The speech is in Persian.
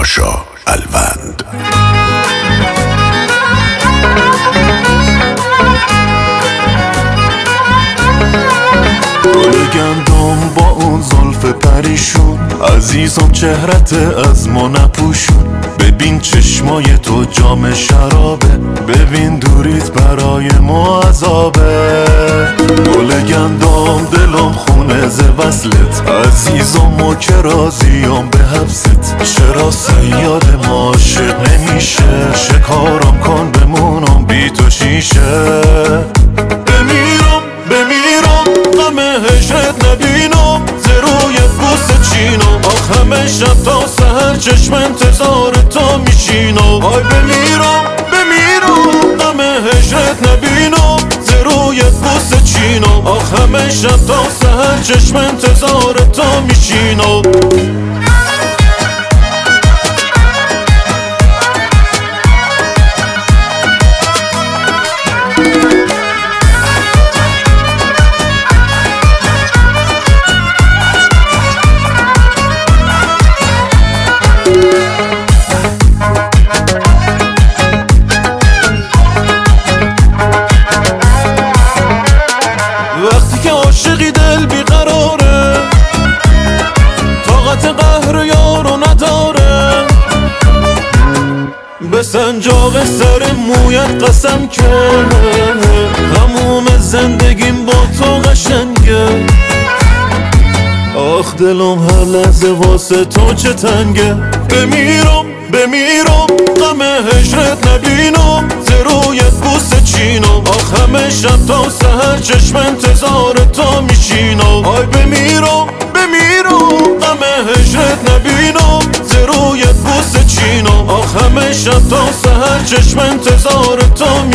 پاشا الوند. گل گندم با اون زلف پریشون، عزیزم چهرت از ما نپوشون. ببین چشمای تو جام شرابه، ببین دوریت برای ما عذابه. گل گندم دلم خونه ز وصلت، عزیزم و که راضیم به حبست. چرا صیاد ما عاشق نمیشه، شکارم کن بمونم بی تو شیشه. بمیرم غم هجرت نبینم، ز روی بوس چینم. آخ همه شب تا سحر چشم انتظار تو میشینم. آی بمیرم غم هجرت نبینم، ز روی بوس چینم. آخ همه شب تا سحر چشم انتظار تو میشینم. وقتی که عاشقی دل بیقراره، طاقت قهر یارو نداره. به سنجاق سر مویت قسم که تموم زندگیم با تو قشنگه. آخ دلم هر لحظه واسه تو چه تنگه. بمیرم غم هجرت نبینم، ز رویت بوس چینم. آخ همه شب تا سحر چشم انتظار تو میشینم. آی بمیرم غم هجرت نبینم، ز رویت بوس چینم. آخ همه شب تا سحر چشم انتظار تو